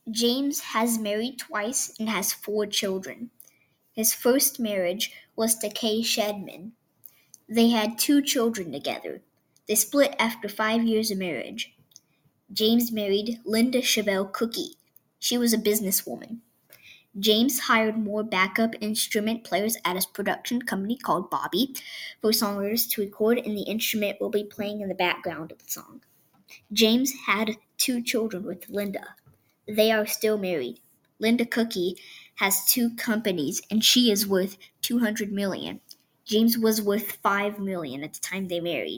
James has married twice and has 4 children. His first marriage was to Kay Shedman. They had 2 children together. They split after 5 years of marriage. James married Linda Chevelle Cookie. She was a businesswoman. James hired more backup instrument players at his production company called Bobby for songwriters to record, and the instrument will be playing in the background of the song. James had 2 children with Linda. They are still married. Linda Cookie has 2 companies and she is worth $200 million. James was worth $5 million at the time they married.